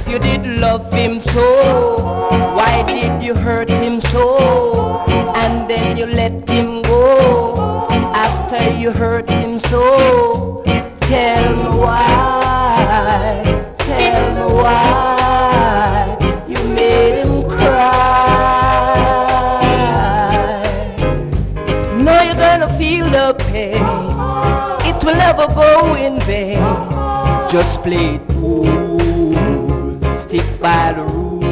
If you did love him so, why did you hurt him so? And then you let him go after you hurt him so. Tell me why, tell me why you made him cry. No, you're gonna feel the pain, it will never go in vain. Just play it cool, stick by the rules.